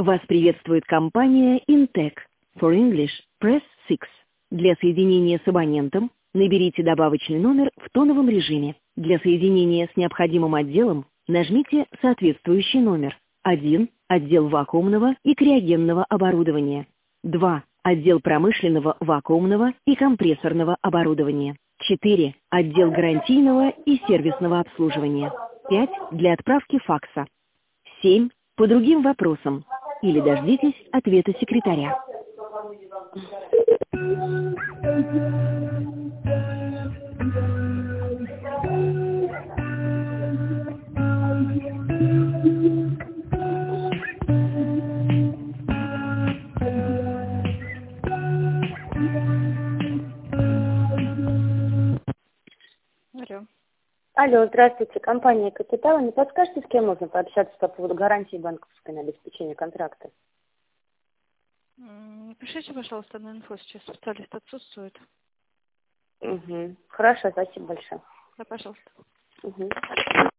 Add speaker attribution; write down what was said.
Speaker 1: Вас приветствует компания Intec. For English, press 6. Для соединения с абонентом наберите добавочный номер в тоновом режиме. Для соединения с необходимым отделом нажмите соответствующий номер. 1. Отдел вакуумного и криогенного оборудования. 2. Отдел промышленного вакуумного и компрессорного оборудования. 4. Отдел гарантийного и сервисного обслуживания. 5. Для отправки факса. 7. По другим вопросам. Или дождитесь ответа секретаря.
Speaker 2: Алло.
Speaker 3: Алло, здравствуйте, компания «Капитал». Не подскажете, с кем можно пообщаться по поводу гарантии банковской на обеспечение контракта?
Speaker 2: Напишите, пожалуйста, на инфо, сейчас специалист отсутствует.
Speaker 3: Угу. Хорошо, спасибо большое.
Speaker 2: Да, пожалуйста.
Speaker 3: Угу.